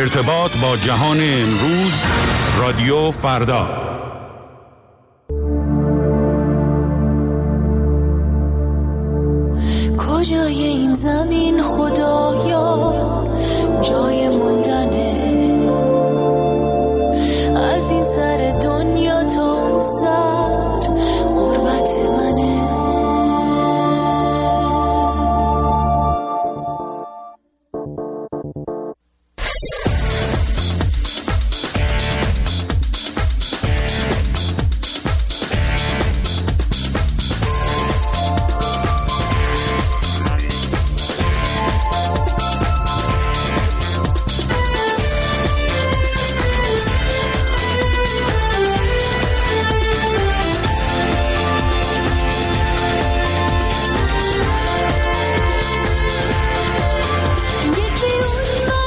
ارتباط با جهان امروز، رادیو فردا. کجای این زمین خدایا جای موندنه، از این سر دنیا تا اون سر غربت منه. یکی اون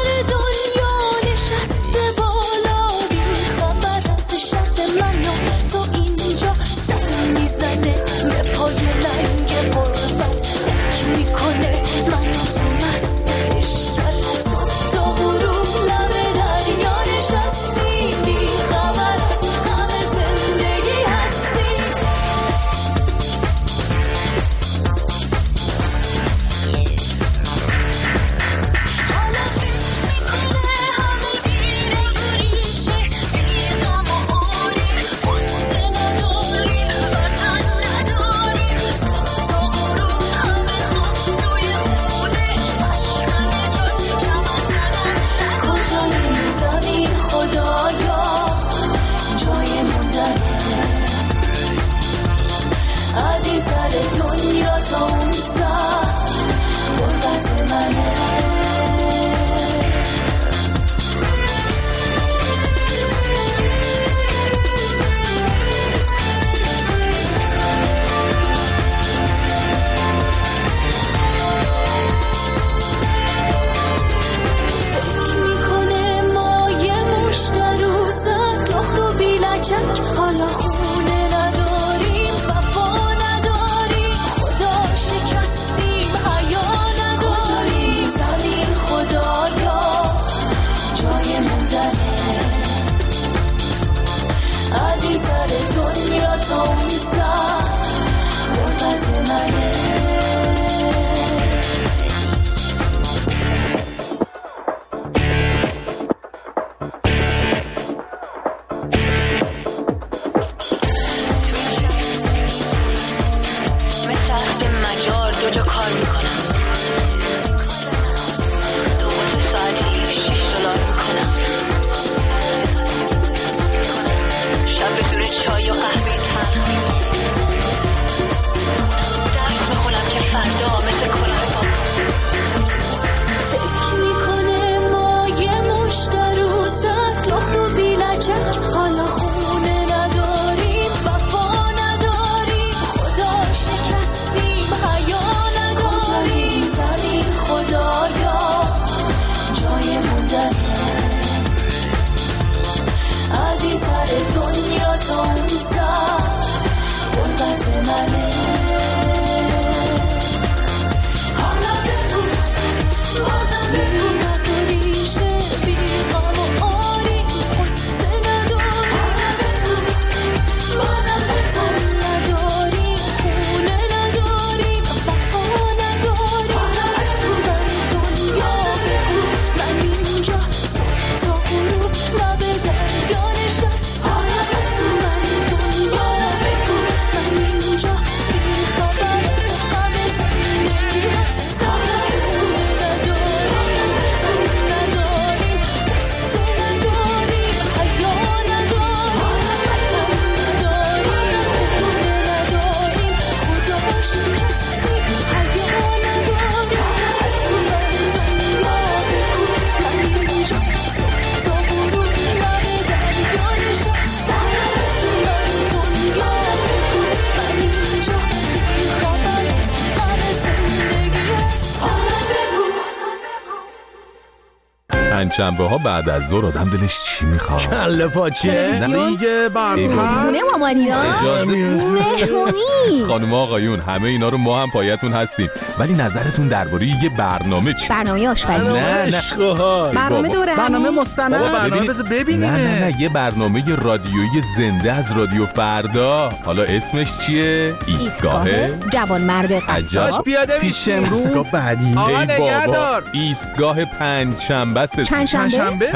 پنجشنبه ها بعد از ظهر آدم دلش چی میخواد؟ کله پاچه، دیگه برنامه خونه مامانی‌ها، مهمونی. خانم آقایون همه اینا رو ما هم پایتون هستیم، ولی نظرتون درباره یه برنامه چی؟ برنامه آشپزی، نه برنامه دوره، برنامه مستند، برنامه بذار ببینیم. نه یه برنامه رادیویی زنده از رادیو فردا. حالا اسمش چیه؟ ایستگاه جوانمرد قصاب. پیاده پیش امروز ایستگاه بعدی. آقا نگهدار. ایستگاه پنجشنبه است. پنجشنبه؟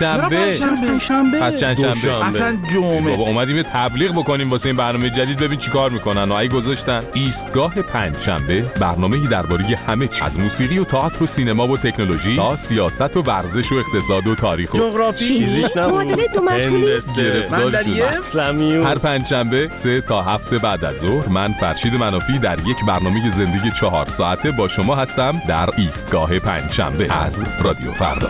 پس چندشنبه. اصلا جمعه. بابا اومدیم یه تبلیغ بکنیم واسه این برنامه جدید، ببین چیکار میکنن. اگه گذاشتن ایستگاه پنجشنبه، برنامه‌ای درباره همه چیز، از موسیقی و تئاتر و سینما و تکنولوژی تا سیاست و ورزش و اقتصاد و تاریخ و جغرافی، فیزیک، معادله دو مجهولی، هر پنجشنبه 3 تا 7 بعد از ظهر من فرشید منافی در یک برنامه زندگی 4 ساعته با شما هستم در ایستگاه پنجشنبه از رادیو فردا.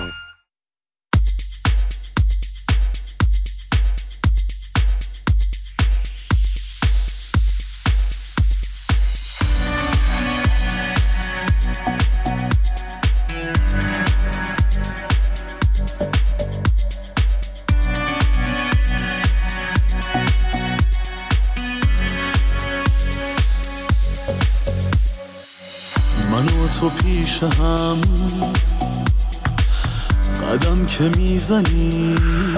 تو پیش هم قدم که میزنی،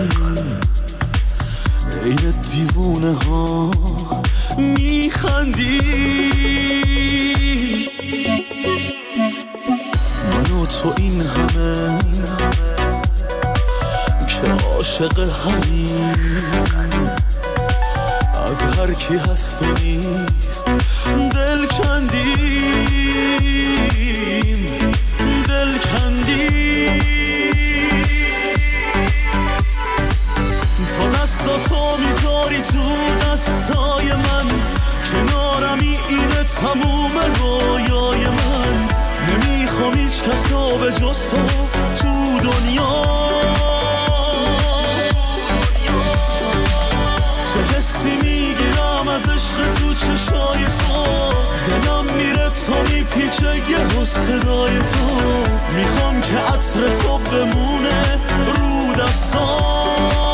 عین دیوونه ها میخندی. من و تو این همه که عاشق همین، از هر کی هست و نیست دل کندیم. تا دستاتو میذاری تو دستای من، کنارمی اینه تموم رویای من. نمیخوام هیچ کسا به جز تو دنیا. چه حسی میگیرم از عشق تو چشای تو، دلم میره تا میپیچه یه صدای تو. میخوام که عطر تو بمونه رو دستام.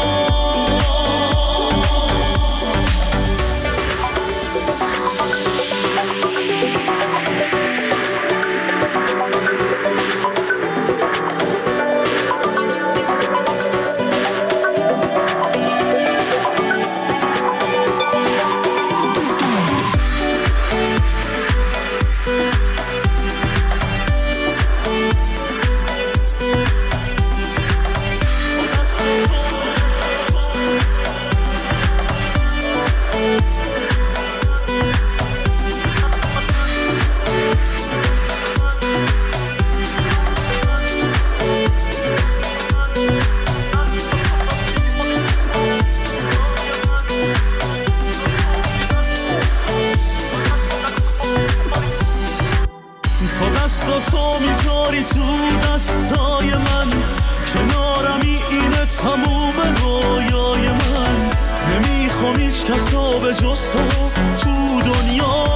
تو میذاری تو دستای من، کنارمی اینه تموم رویای من. نمیخوام هیچ کسا به جز تو دنیا.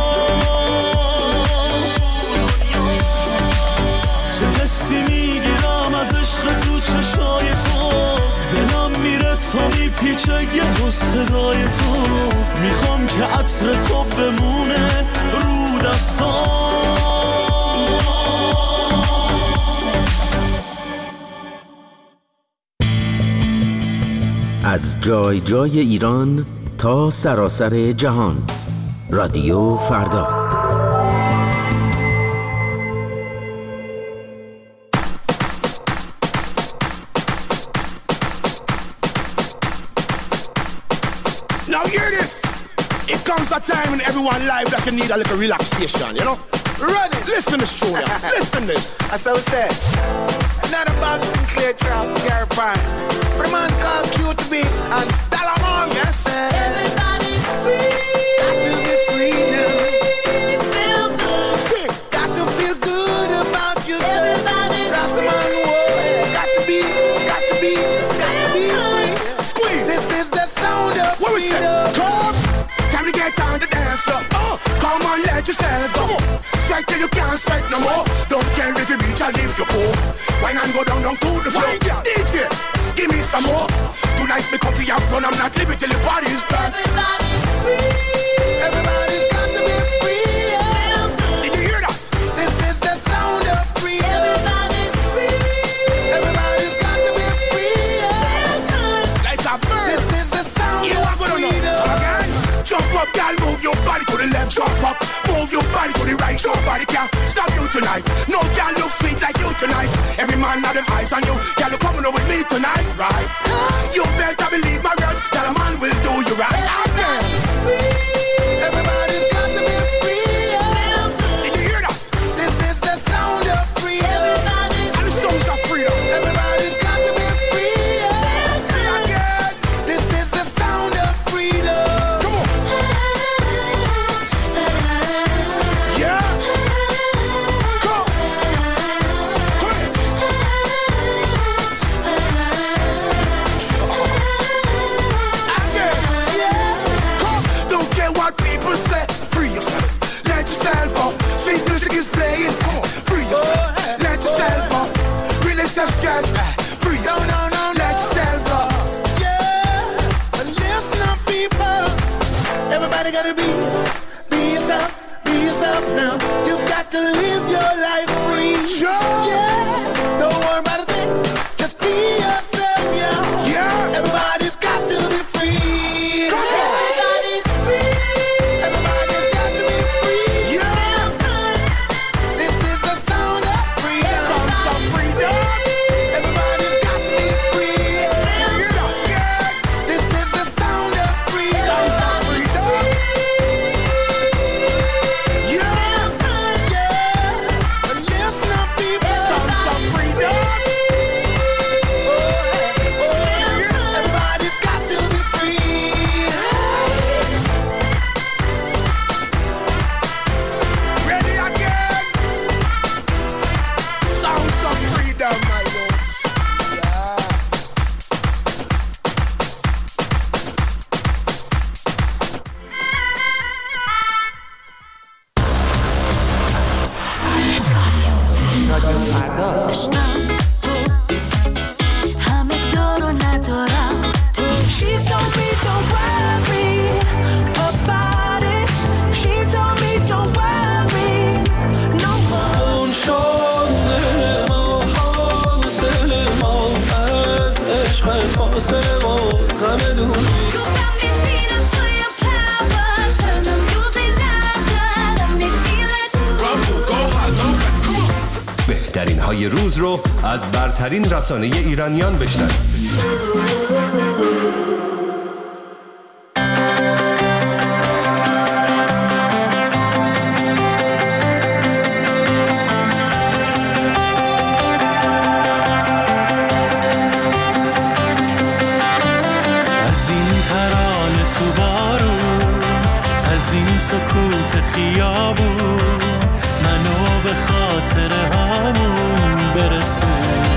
چه حسی میگیرم از عشق تو چشای تو، دلم میره تا میپیچه یه صدای تو. میخوام که عطر تو بمونه رو دستام. از جای جای ایران تا سراسر جهان، رادیو فردا. Now hear this. It comes a time in everyone's life that you need a little relaxation, you know? Run it. Listen to this show, yeah. Listen this. That's how it said. Another Bob Sinclair track, Gary Pine. For the man called QTB and Dalamon, yes, sir. Everybody's free. Got to be free now. Feel good. Sing. Got to feel good about yourself. Everybody's Rastaman, whoa, yeah. Got to be free. Squeeze. This is the sound of freedom. Come. Time to get on the dance floor. Come on, let yourself go. Strike till you can't strike no more. Don't care if you reach or if you go. Why not and go down to the floor. DJ, give me some more. Tonight me come for your fun, I'm not leaving till the party's done. Everybody's free. Everybody's got to be free. Yeah. Did you hear that? This is the sound of freedom. Everybody's free. Everybody's got to be free. Yeah. Like a bird. This is the sound of freedom. Again, jump up, girl, move your body to the left, jump up. Move your body to the right, nobody can stop you tonight. No girl look sweet like you tonight. Every man have them eyes on you. Girl, you coming up with me tonight, right? You better believe my words, that a man will do you right. Everybody's free. Everybody's got to be free. Yeah. Did you hear that? This is the sound of freedom. Everybody's And the songs of freedom. Everybody's got to be free. Yeah. Again. This is the sound of freedom. Come on. Yeah. Come. Come here. Again. Yeah. Come. Don't care what people say. Free yourself. Let yourself up. Sweet music is playing. Come on. Free yourself. Let yourself up. Release the stress. Free yourself. No. Let yourself up. Yeah. But listen up, people. Everybody gotta be yourself. Be yourself now. You've got to live your life free. Yeah. Don't worry about a thing. Just be yourself, yeah. Yeah. Everybody's got to be free. Come on. Everybody's free. Everybody's got to be free. Yeah. This is the sound of freedom. Sound of freedom. Everybody's got to be free. Yeah. This is the sound of freedom. Sound of freedom. Yeah. But listen up, people. Sound of freedom. Everybody's got to be free. Ready again. Sounds of freedom, my lord. Yeah. عشقم تو همه دارو ندارم تو. She told me don't worry about it. She told me don't worry no more. اون شده ما فاصله ما از عشقت فاصله ما غم دوری. You got me feeling for your power. Turn the music louder. Let me feel it. بهترین های روز رو از برترین رسانه ایرانیان بشنوید. از این ترانه تو بارون، از این سکوت خیابون، منو به خاطر همون برسون.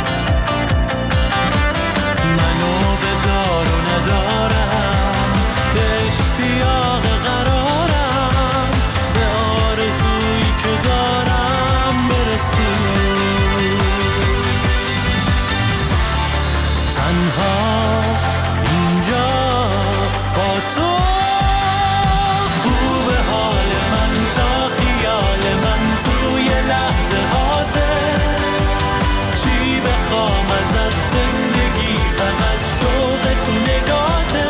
منو به دار و ندارم، به اشتیاق قرارم، به آرزویی که دارم برسون. تنها اینجا با تو خوب حال من تا خیال من توی لحظه هاته. چی بخوام ازت زندگی فقط شوق تو نگاته.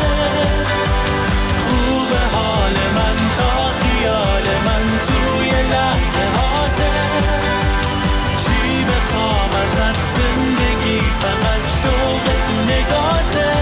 خوب حال من تا خیال من توی لحظه هاته. چی بخوام ازت زندگی فقط شوق تو نگاته.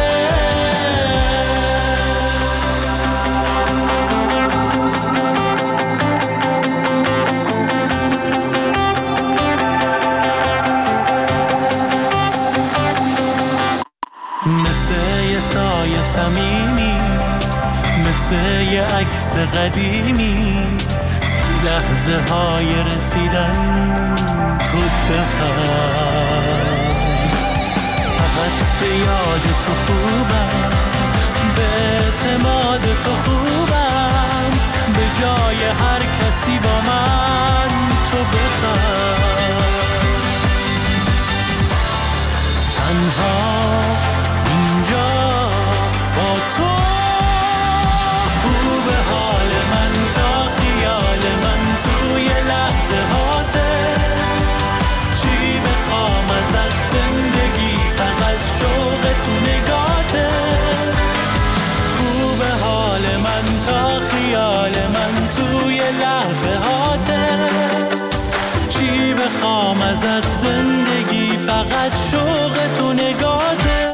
مثل یه سایه صمیمی، مثل یه عکس قدیمی، تو لحظه های رسیدن تو بخواه. فقط به یاد تو خوبم، به اعتماد تو خوبم، به جای هر کسی با من تو بخواه. تنها اینجا با تو. خوب حال من تا خیال من توی لحظه هاته، چی بخوام ازت زندگی فقط شوق تو نگاته. خوب حال من تا خیال من توی لحظه هاته، چی بخوام ازت زندگی فقط شوق تو نگاته.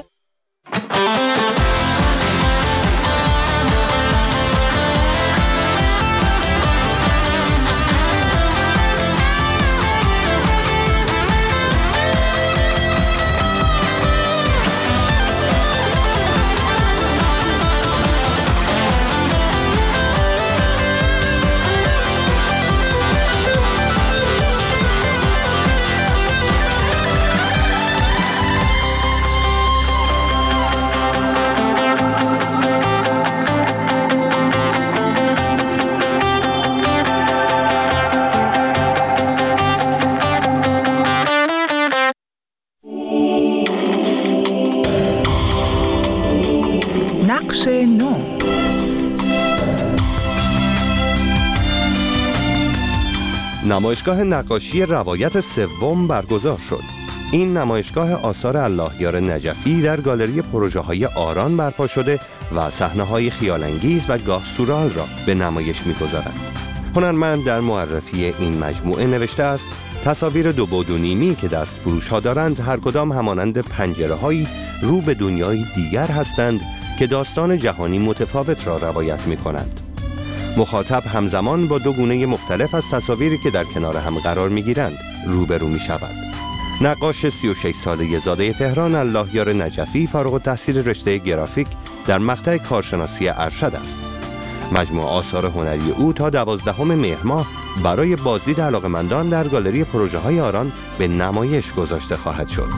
نقش نو. نمایشگاه نقاشی روایت سوم برگزار شد. این نمایشگاه آثار اللهیار نجفی در گالری پروژه‌های آران برپا شده و صحنه‌های خیال‌انگیز و گاه سورئال را به نمایش می‌گذارد. هنرمند در معرفی این مجموعه نوشته است: تصاویر دو بعد و نیمی که دستفروش‌ها دارند هر کدام همانند پنجره‌هایی رو به دنیای دیگر هستند که داستان جهانی متفاوت را روایت می‌کنند. مخاطب همزمان با دو گونه مختلف از تصاویری که در کنار هم قرار می‌گیرند روبرو می‌شود. نقاش 36 ساله زاده تهران اللهیار نجفی فارغ التحصیل رشته گرافیک در مقطع کارشناسی ارشد است. مجموع آثار هنری او تا 12 مهر ماه برای بازدید علاقه‌مندان در گالری پروژه‌های آران به نمایش گذاشته خواهد شد.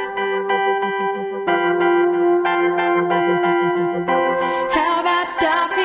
Stop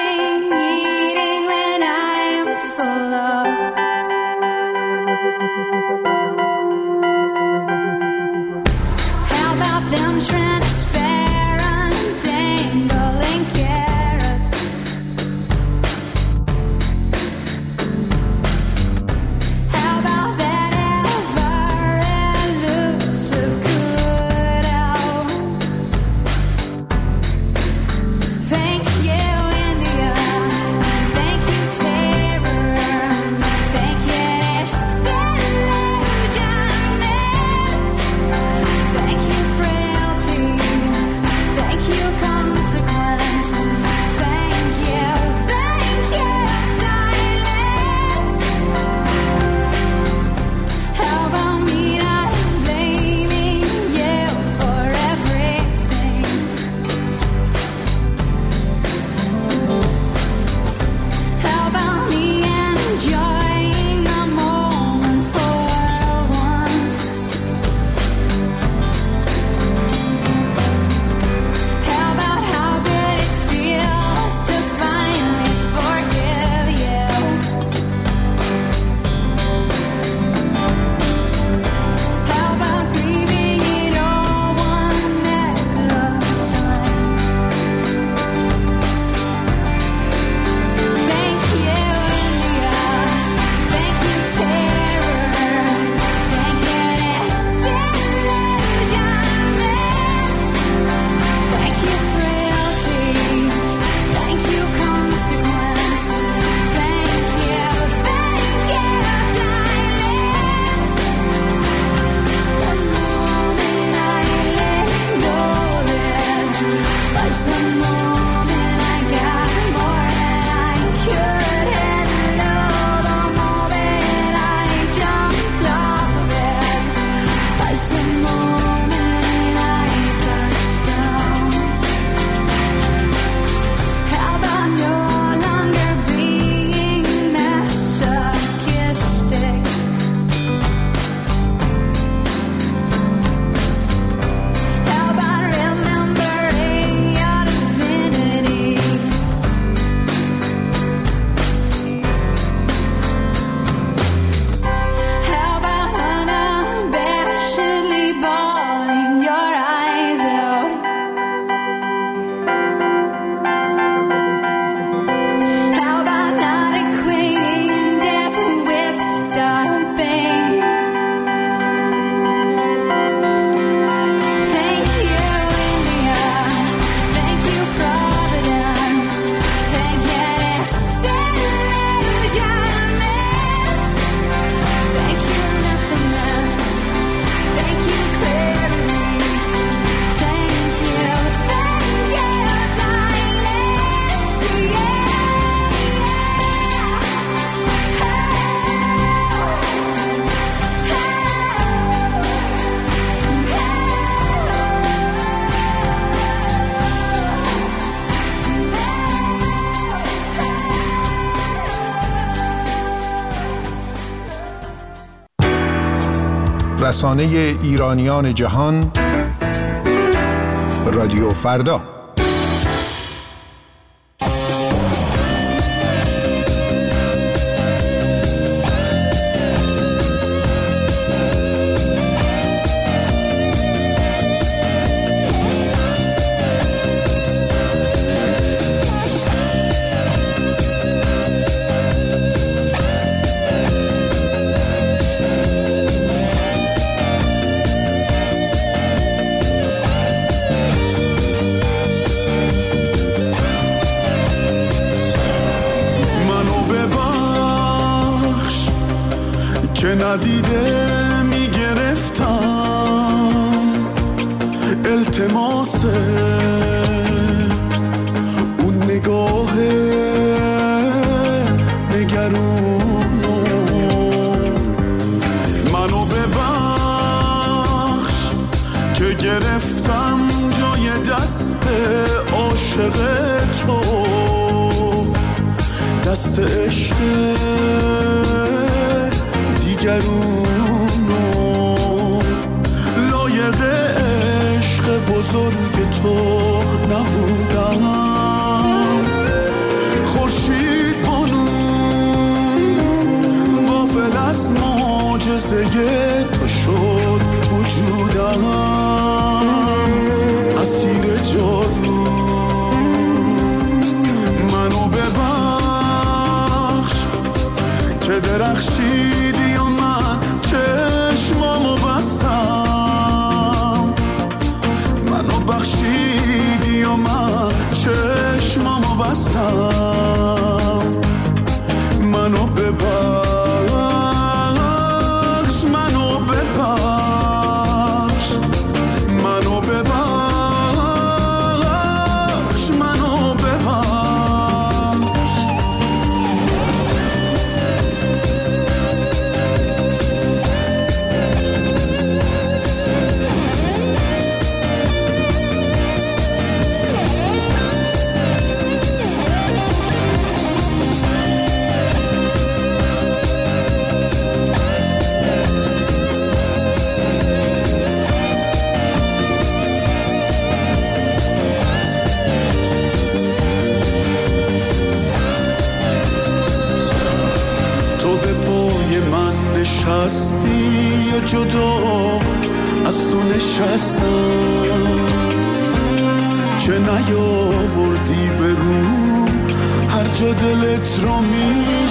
رسانه ایرانیان جهان، رادیو فردا. ندیده میگرفتم التماس اون نگاه نگرونو، منو ببخش که گرفتم جای دست عاشق تو، دست عشق دیگرونو، لایق عشق بزرگ تو نبودم. خورشید بانو غافل از معجزه تو شد وجودم، اسیر جادو. منو ببخش که درخشیدی و من چشمامو بستم، منو بخشیدی و من چشمامو بستم. منو ببخش، منو ببخش، منو ببخش، منو ببخش. نشستی یا جدا از تو نشستم که نیاوردی به رو، هر جا دلت رو می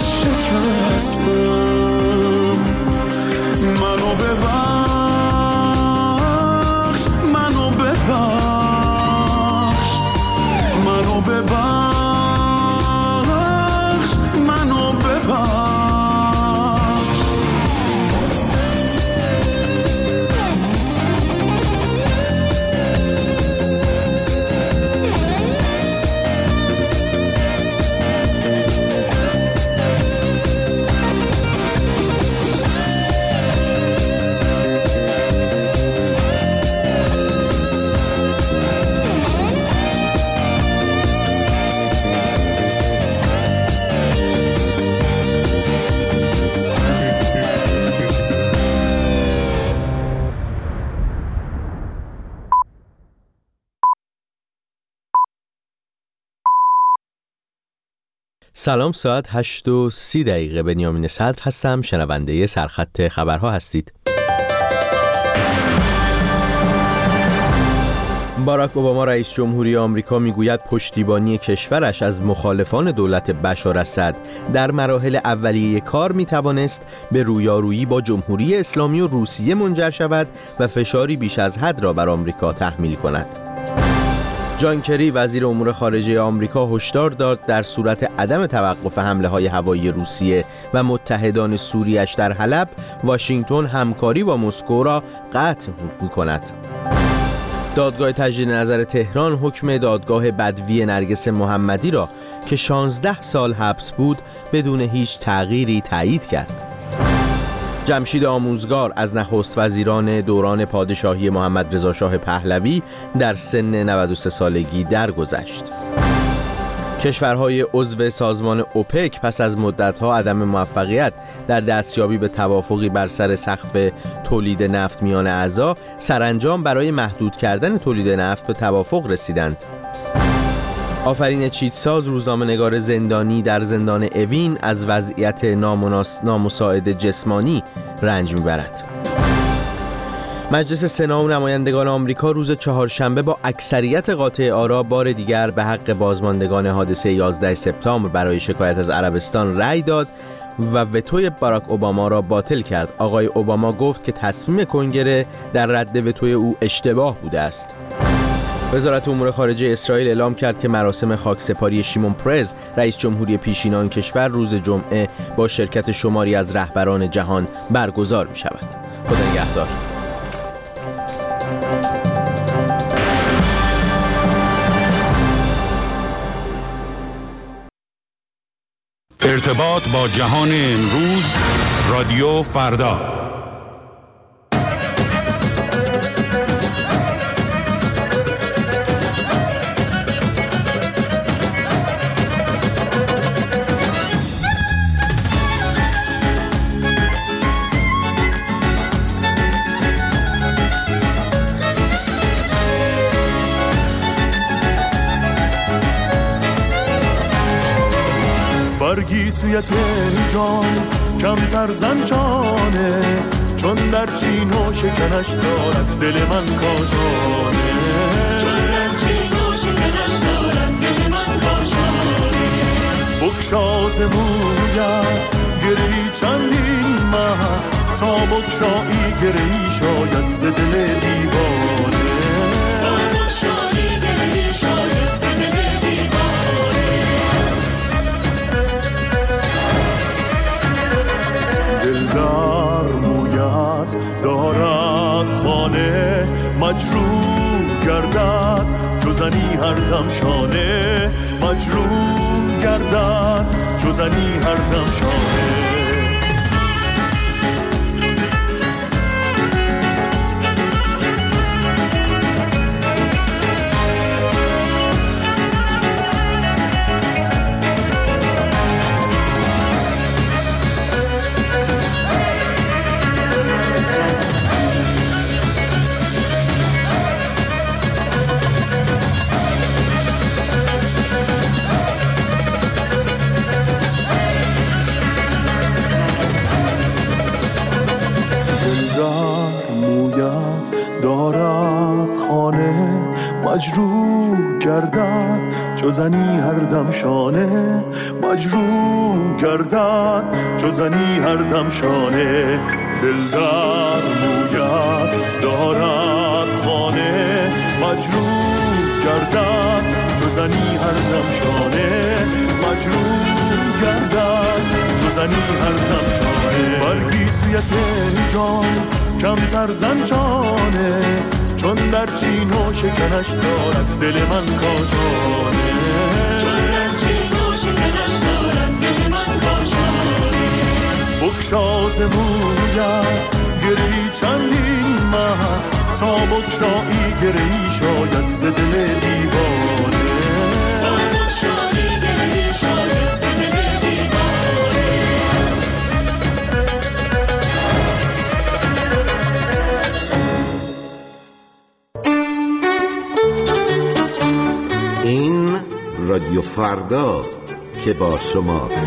شکستم. منو ببخش، منو ببخش، منو ببخش، منو ببخش. سلام، ساعت 8:30 بنیامین صدر هستم، شنونده سرخط خبرها هستید. باراک اوباما رئیس جمهوری آمریکا میگوید پشتیبانی کشورش از مخالفان دولت بشار اسد در مراحل اولیه کار میتوانست به رویارویی با جمهوری اسلامی و روسیه منجر شود و فشاری بیش از حد را بر آمریکا تحمیل کند. جان کری وزیر امور خارجه آمریکا هشدار داد در صورت عدم توقف حمله‌های هوایی روسیه و متحدان سوریش در حلب، واشنگتن همکاری با مسکو را قطع می‌کند. دادگاه تجدید نظر تهران حکم دادگاه بدوی نرگس محمدی را که 16 سال حبس بود بدون هیچ تغییری تایید کرد. جمشید آموزگار از نخست وزیران دوران پادشاهی محمد رضا شاه پهلوی در سن 93 سالگی درگذشت. کشورهای عضو سازمان اوپک پس از مدت‌ها عدم موفقیت در دستیابی به توافقی بر سر سقف تولید نفت میان اعضا سرانجام برای محدود کردن تولید نفت به توافق رسیدند. آفرین چیتساز، روزنامه‌نگار زندانی در زندان اوین، از وضعیت نامساعد جسمانی رنج میبرد. مجلس سنا و نمایندگان آمریکا روز چهارشنبه با اکثریت قاطع آرا بار دیگر به حق بازماندگان حادثه 11 سپتامبر برای شکایت از عربستان رأی داد و وتوی باراک اوباما را باطل کرد. آقای اوباما گفت که تصمیم کنگره در رد وتوی او اشتباه بوده است. وزارت امور خارجه اسرائیل اعلام کرد که مراسم خاکسپاری شیمون پرز، رئیس جمهوری پیشین کشور، روز جمعه با شرکت شماری از رهبران جهان برگزار می شود. خدا نگهدار. ارتباط با جهان امروز، رادیو فردا. برگی سوی تهران کمتر زنجانه، چون در چین و شکنش دارد دل من کاشانه، چون در چین و شکنش دارد دل من کاشانه. بکشاز موید گرهی چندین ماه، تا بکشایی گرهی شاید ز دل دیوانه، تا بکشایی گرهی شاید ز دل دلدار موید دارد خانه، مجروح گردد جزنی هر دم شانه، مجروح گردد جزنی هر دم شانه. مجروح گردد جزنی هر دم شانه، مجروح گردد جزنی هر دم شانه. دلدار موید دارد خانه، مجروح گردد جزنی هر دم شانه، مجروح گردد جزنی هر دم شانه. برگی سوی تهران کمتر زنجانه، چون در چین و شکنش دارد دل من کاشانه، چون در چین و شکنش دارد دل من کاشانه. بکشاز موید گرهی چندین ماه، تا بکشایی گرهی شاید ز دل دیوانه، تا بکشایی گرهی شاید ز دل دیوانه. این رادیو فرداست که با شماست.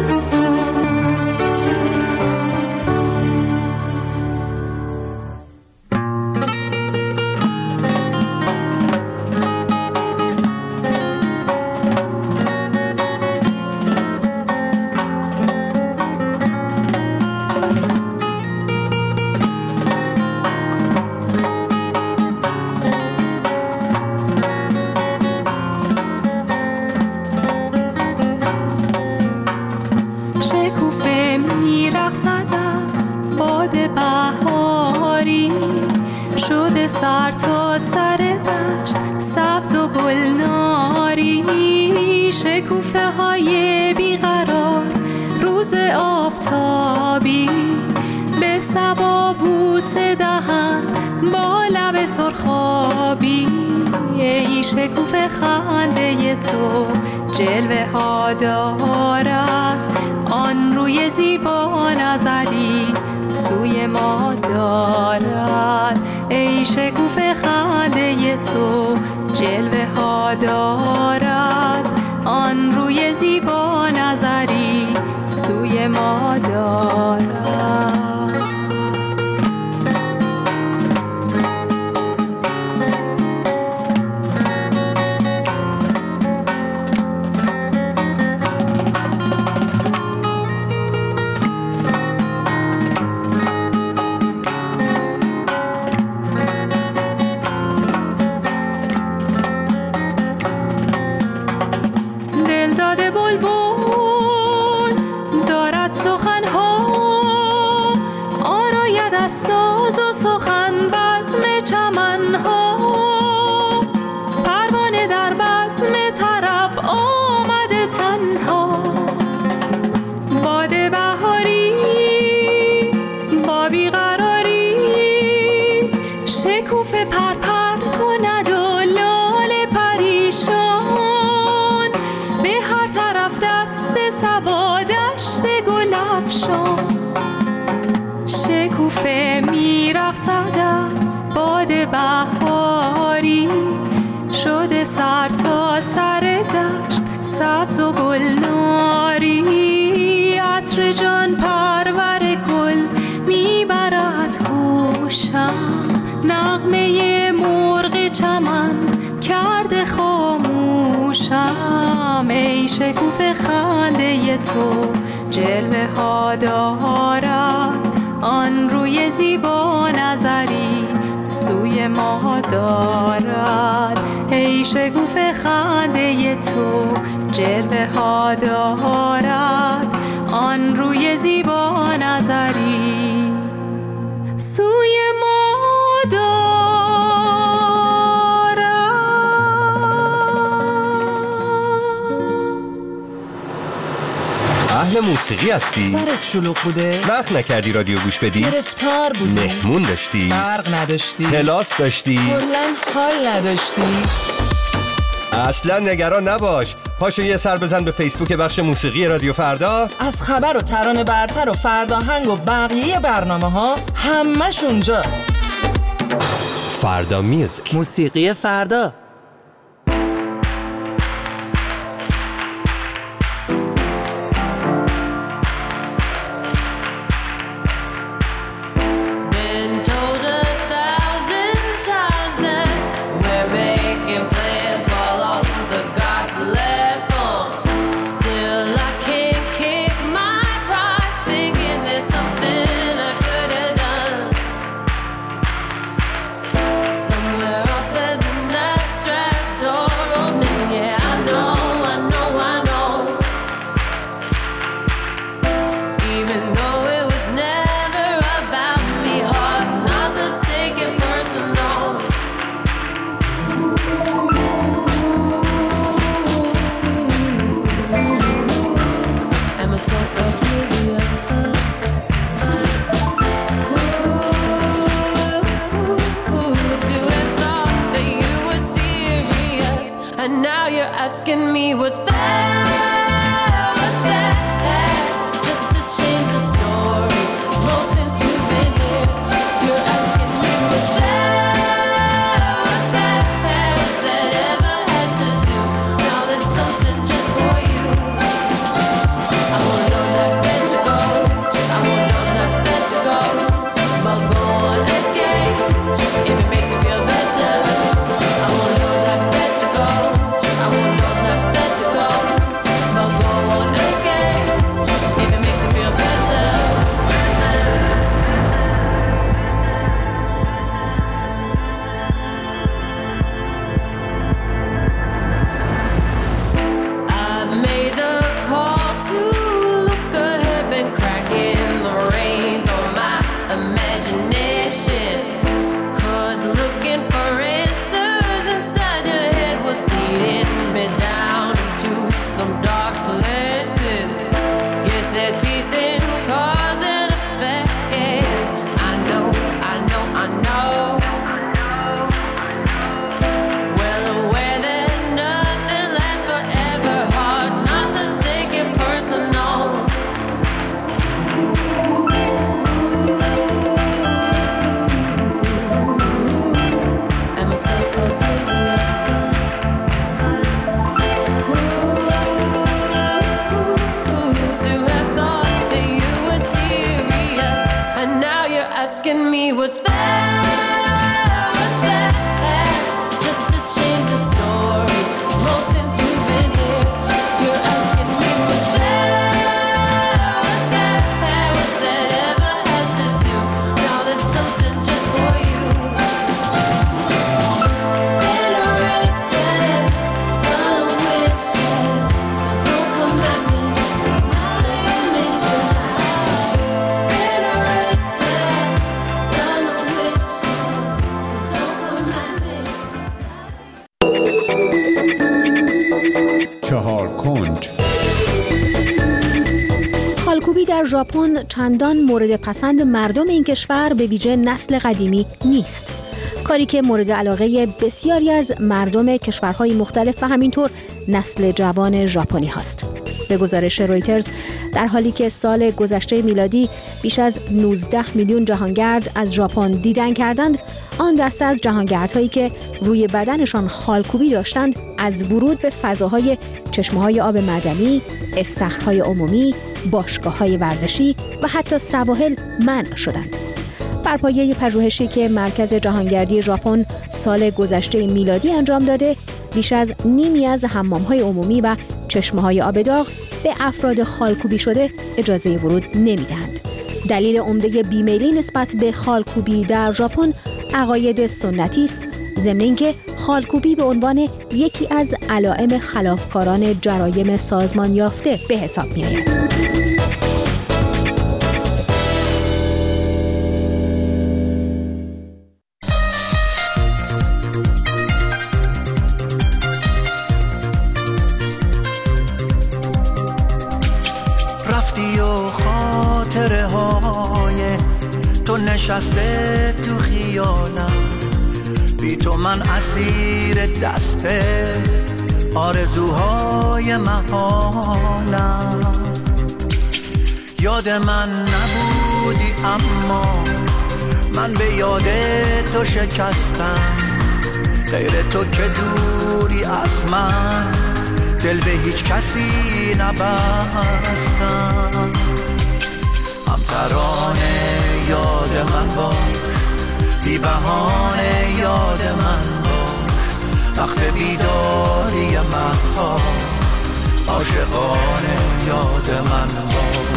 سر تا سر دشت سبز و گلناری، شکوفه های بیقرار روز آفتابی، به صبا بوسه دهن با لب سرخابی. ای شکوفه خنده تو جلوه ها دارد، آن روی زیبا نظری سوی ما دارد. ای شکوفه خنده تو جلوه ها دارد، آن روی زیبا نظری سوی ما دارد. شکوفه میرقصد از باد بهاری، شده سر تا سر دشت سبز و گلناری. عطر جان پرور گل میبرد هوشم، نغمه مرغ چمن کرده خاموشم. ای شکوفه خنده تو جلوه ها دارد، آن روی زیبا نظری سوی ما دارد. ای شکوفه خنده تو جلوه ها دارد، آن روی زیبا نظری سوی ما دارد. اهل موسیقی هستی؟ سرت شلوغ بوده؟ وقت نکردی رادیو گوش بدی؟ گرفتار بودی؟ مهمون داشتی؟ برق نداشتی؟ کلاس داشتی؟ کلاً حال نداشتی؟ اصلا نگران نباش، پاشو یه سر بزن به فیسبوک بخش موسیقی رادیو فردا. از خبر و ترانه برتر و فرداهنگ و بقیه برنامه ها همش اونجاست. فردا میوزیک، موسیقی فردا. Somewhere off there's an abstract خالکوبی در ژاپن چندان مورد پسند مردم این کشور، به ویژه نسل قدیمی، نیست. کاری که مورد علاقه بسیاری از مردم کشورهای مختلف و همینطور نسل جوان ژاپنی هاست. به گزارش رویترز، در حالی که سال گذشته میلادی بیش از 19 میلیون جهانگرد از ژاپن دیدن کردند، آن دسته از جهانگردهایی که روی بدنشان خالکوبی داشتند از ورود به فضاهای چشمه‌های آب معدنی، استخرهای عمومی، باشگاه‌های ورزشی و حتی سواحل منع شدند. بر پایه پژوهشی که مرکز جهانگردی ژاپن سال گذشته میلادی انجام داده، بیش از نیمی از حمام‌های عمومی و چشمه‌های آب داغ به افراد خالکوبی شده اجازه ورود نمی‌دهند. دلیل عمده بیمیلی نسبت به خالکوبی در ژاپن عقاید سنتی است، ضمن اینکه خالکوبی به عنوان یکی از علائم خلافکاران جرایم سازمان یافته به حساب می‌آید. نشسته تو خیالم، بی تو من اسیر دسته آرزوهای محالم. یاد من نبودی اما من به یاد تو شکستم، غیر تو که دوری از من دل به هیچ کسی نبستم. هم ترانه یاد من باش، بی بهانه یاد من باش، وقت بیداری مهتاب عاشقانه یاد من باش.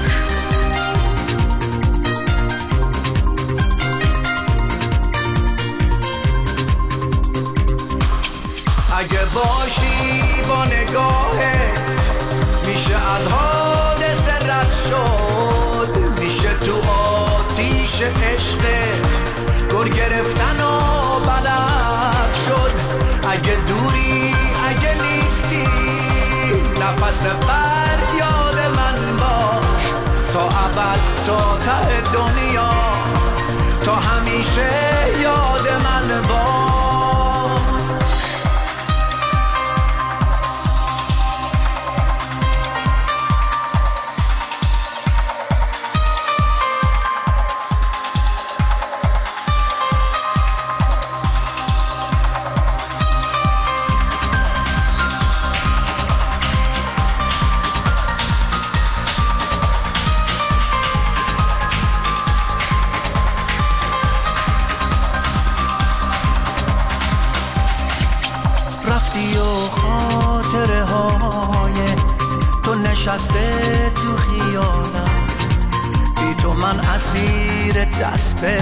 اگه باشی با نگاهت میشه از حادثه رد شد، میشه تو آتیش عشقت گر گرفتن و بلد شد. اگه دوری اگه نیستی نفس فریاد من باش، تا ابد تا ته دنیا تا همیشه یاد من باش. نشسته تو خیالم، بی تو من اسیر دسته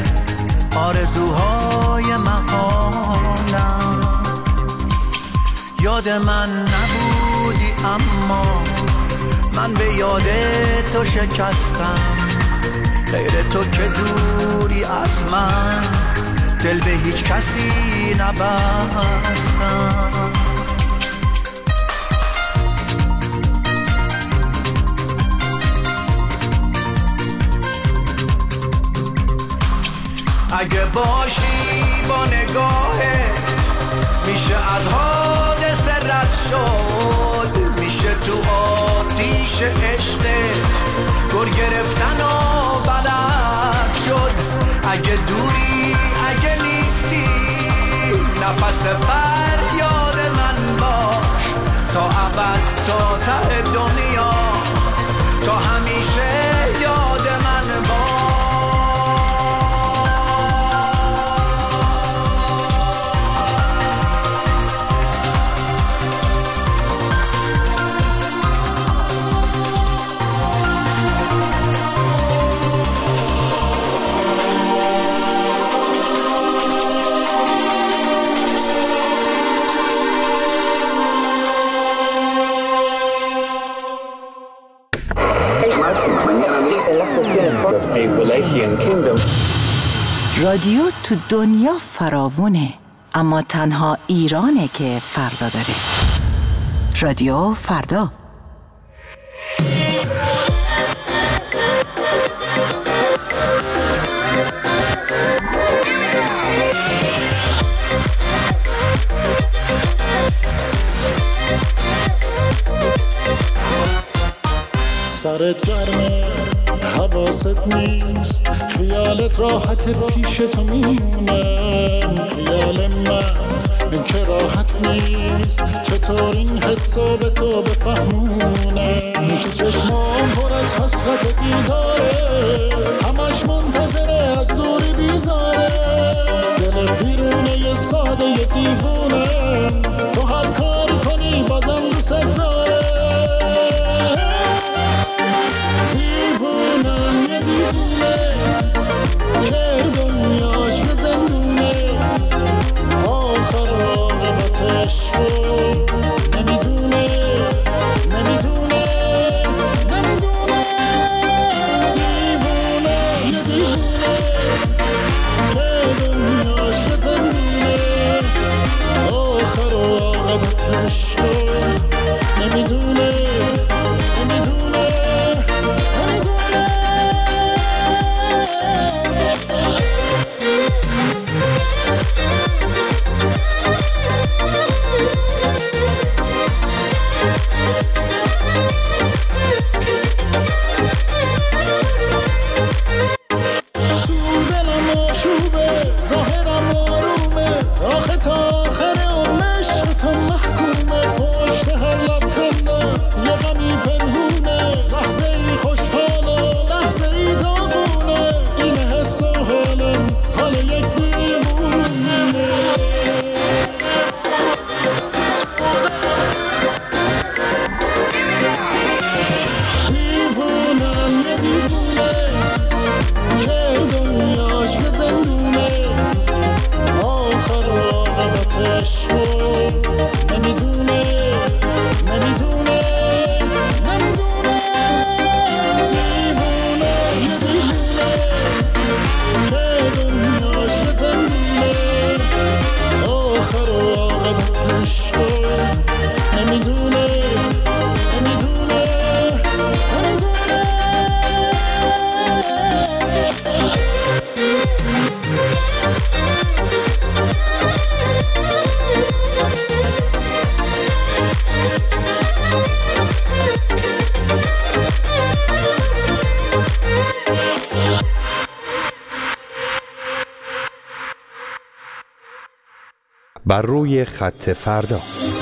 آرزوهای محالم. یاد من نبودی اما من به یاد تو شکستم، غیر تو که دوری از من دل به هیچ کسی نبستم. اگه باشی با نگاهت میشه از حادثه رد شد، میشه تو آتیش عشقت گر گرفتن و بلد شد. اگه دوری اگه نیستی نفس فریاد من باش، تا ابد تا ته دنیا تا همیشه یاد من باش. رادیو تو دنیا فراوونه، اما تنها ایرانه که فردا داره. رادیو فردا. سرت گرمه حواست نیست، خیالت راحت پیش تو میمونه، خیال من که راحت نیست، چطور این حسو به تو بفهمونه، تو چشمام پر از حسرت دیداره، همش منتظره از دوری بیزاره، دل ویرونه یه ساده یه دیوونه، تو هر کاری کنی بازم دوست داره، دیوونم یه دیوونه که دنیاش یه زندونه، آخر عاقبتش رو نمیدونه، نمیدونه، نمیدونه، دیوونه یه دیوونه که دنیاش یه زندونه، آخر عاقبتش رو نمیدونه، نمیدونه، نمیدونه. ظاهرم آرومه، آخه تا آخر عمرش تو محکومه، پشت هر لبخنده یه غمی پنهونه، لحظه ای خوشحاله لحظه ای داغونه، این حس و حالم حال یک دیوونه، دیوونم یه دیوونه که دنیاش یه زندونه، آخر عاقبتش رو نمیدونه، نمیدونه، نمیدونه، دیوونه یه دیوونه که دنیاش یه زندونه، آخر عاقبتش رو نمیدونه، نمیدونه، نمیدونه. بر روی خط فردا.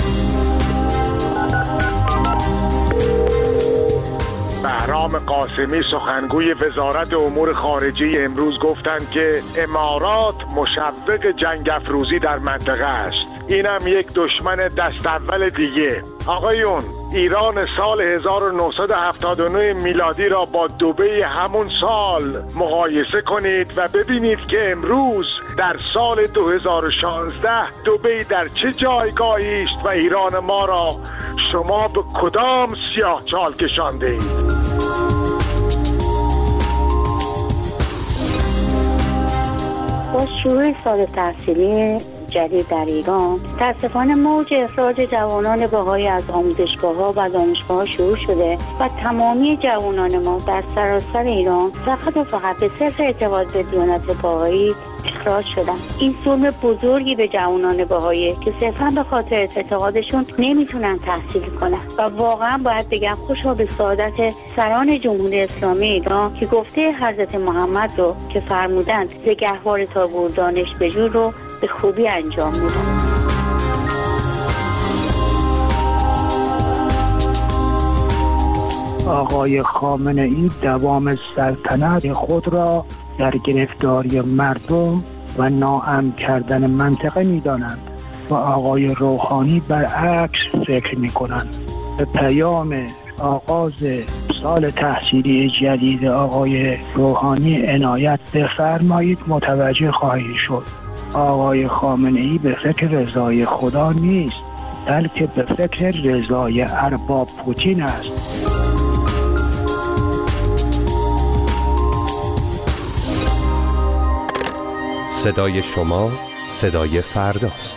بهرام قاسمی سخنگوی وزارت امور خارجه امروز گفتند که امارات مشوق جنگ افروزی در منطقه است. اینم یک دشمن دست اول دیگه. آقایون، ایران سال 1979 میلادی را با دبی همون سال مقایسه کنید و ببینید که امروز در سال 2016 دبی در چه جایگاهی است و ایران ما را شما به کدام سیاهچال کشانده اید؟ با شروع سال تحصیلی جدید در ایران، متاسفانه موج اخراج جوانان بهایی از آموزشگاه‌ها و دانشگاه‌ها شروع شده و تمامی جوانان ما در سراسر ایران فقط و فقط به صرف اعتقاد به دیانت بهایی اخراج شدن. این ظلم بزرگی به جوانان بهایی که صرفاً به خاطر اعتقادشون نمیتونن تحصیل کنن و واقعاً باید بگم خوشا به سعادت سران جمهوری اسلامی ایران که گفته حضرت محمد رو که فرمودند ز گهواره تا گور دانش بجو رو به خوبی انجام میدن. آقای خامنه‌ای دوام سلطنت خود را در گرفتاری مردم و ناامن کردن منطقه می‌دانند و آقای روحانی برعکس فکر می‌کنند. به پیام آغاز سال تحصیلی جدید آقای روحانی عنایت بفرمایید متوجه خواهید شد. آقای خامنه‌ای به فکر رضای خدا نیست، بلکه به فکر رضای ارباب پوتین است. صدای شما صدای فرداست.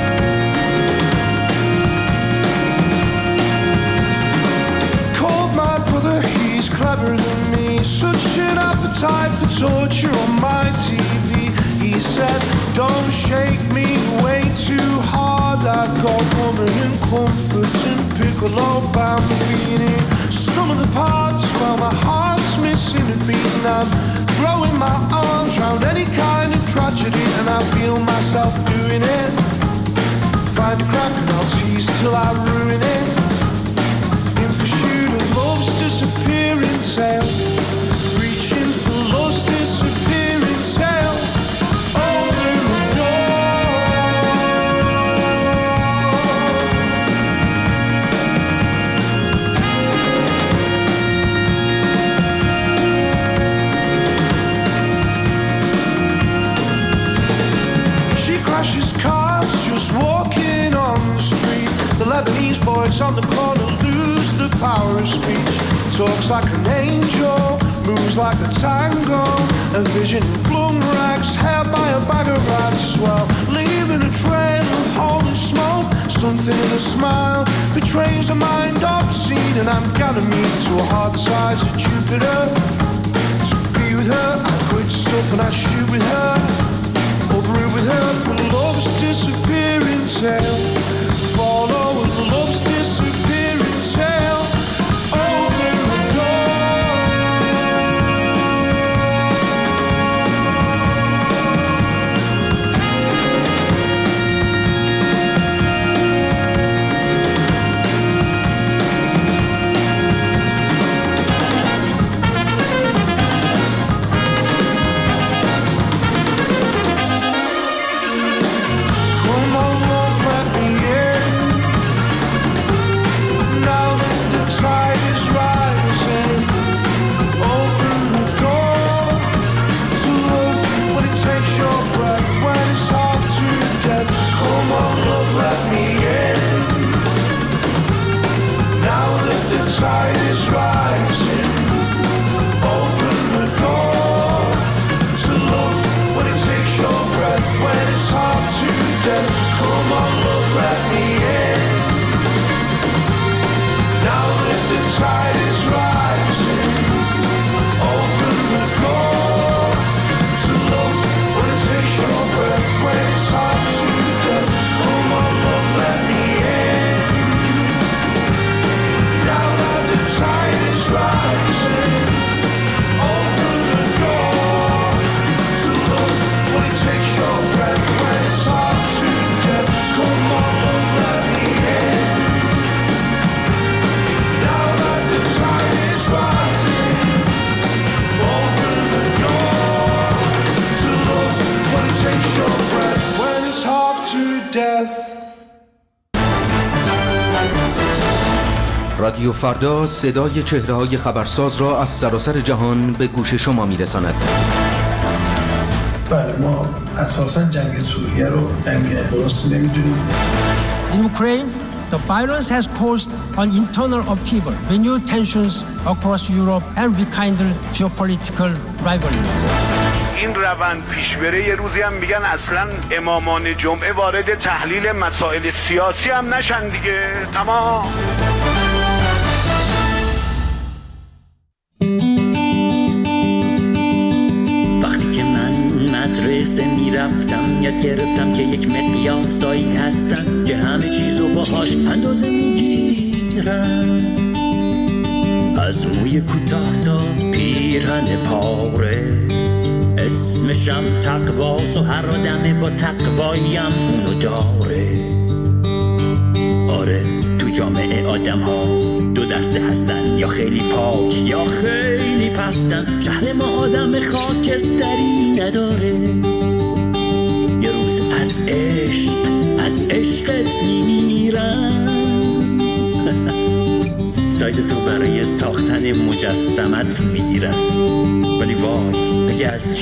Called my clever than me. Such an appetite for torture on my TV. He said, don't shake me way too hard. I've got woman and comfort and piccolo bambini. Some of the parts, well, my heart's missing a beat, and I'm throwing my arms round any kind of tragedy, and I feel myself doing it. Find a crack and I'll tease till I ruin it. In pursuit of love's disappearing tale, reaching for love's disappearing tale. Open the She crashes cars just walking on the street. The Lebanese boys on the corner lose the power of speech. Talks like an angel, moves like a tango. A vision in flung rags, held by a bag of rats. Well, leaving a trail of holy smoke. Something in a smile betrays a mind obscene. And I'm gonna meet to a hard size of Jupiter. To be with her, I quit stuff and I shoot with her. Or brew with her for love's disappearing tale. Follow love's disappearing tale. Open the tide is rising. Open the door to love when it takes your breath, when it's half to death. Come on, love, let me in. Now that the tide is rising, open the door to love when it takes your breath, when it's half to death. Come on, love, let me in. Tide is rising. Open the door to love when it takes your breath, when it's hard to death. Come on, love, let me in. Now that the tide is rising, open the door to love when it takes your breath, when it's half to death. رادیو فردا صدای چهره‌های خبرساز را از سراسر جهان به گوش شما می‌رساند. بله، ما اساساً جنگ سوریه رو جنگ درستی نمی‌دونیم. In Ukraine, the violence has caused an internal upheaval, renewed tensions across Europe and rekindled geopolitical rivalries. این روند پیش بره یه روزی هم میگن اصلاً امامان جمعه وارد تحلیل مسائل سیاسی هم نشن دیگه. تمام. وقتی که من مدرسه میرفتم یاد گرفتم که یک مقیاسایی هستن که همه چیزو باهاش اندازه میگیرن، از موی کوتاه تا پیرهن پاره. اسمشم تقواست و هر آدمه با تقوایم اونو داره. آره تو جامعه آدم ها دو دسته هستن، یا خیلی پاک یا خیلی پستن. شهر ما آدم خاکستری نداره. یه روز از عشقت میمیرن. سایز تو برای ساختن مجسمت میگیرن، ولی وای اگه از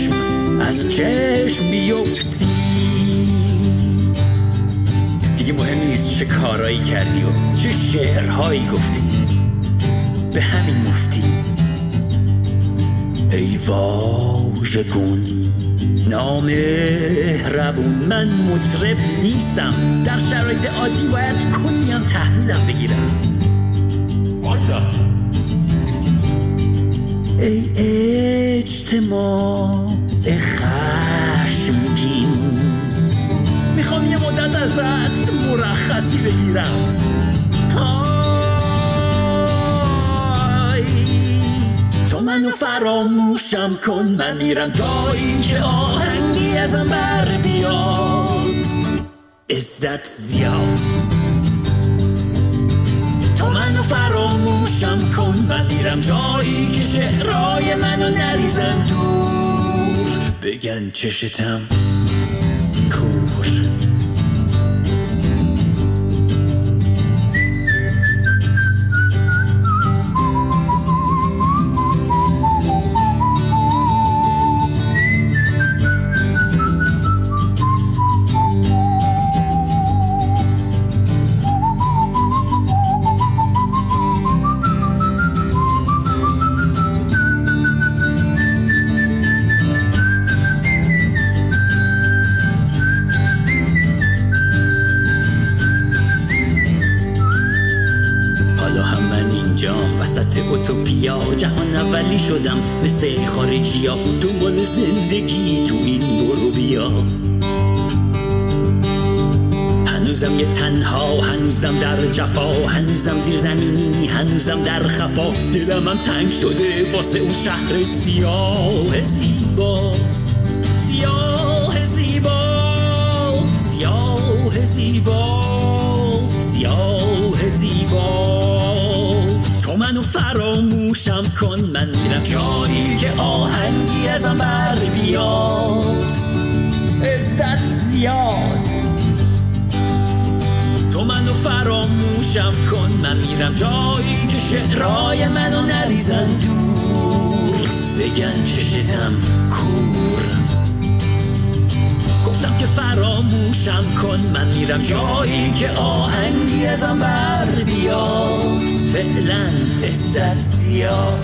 چشم بیفتی دیگه مهم نیست چه کارایی کردی و چه شعرهایی گفتی، به همین مفتی. ای واژگون نامهربون، من مطرب نیستم، در شرایط عادی باید کنیم تحویلم بگیرم. والا اجتماع خشمگین. میخوام یه مدت ازت مرخصی بگیرم. تو منو فراموشم کن، من میرم جایی که آهنگی ازم بر بیاد. عزت زیاد. تو منو فراموشم کن، من میرم جایی که شعرهای منو نریزن دور. بگن چشتم کور. اوتوپیا جهان اولی شدم مثل خارجی ها، دنبال زندگی تو این برو بیا. هنوزم یه تنها، هنوزم در جفا، هنوزم زیر زمینی، هنوزم در خفا. دلم هم تنگ شده واسه اون شهر سیاه زیبا. سیاه زیبا، سیاه زیبا، سیاه زیبا. تو منو فراموشم کن، من میرم جایی که آهنگی ازم بر بیاد. عزت زیاد. تو منو فراموشم کن، من میرم جایی که شعرهای منو نریزن دور. بگن چشتم کور. گفتم که فراموشم کن، من میرم جایی که آهنگی ازم بر بیاد. فعلا عزت زیاد.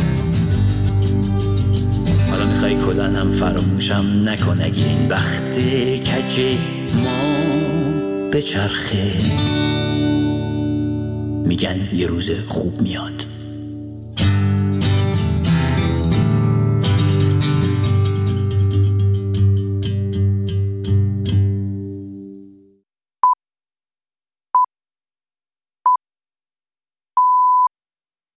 حالا میخوای کلن هم فراموشم نکن اگه این بخت کج ما به چرخه. میگن یه روز خوب میاد.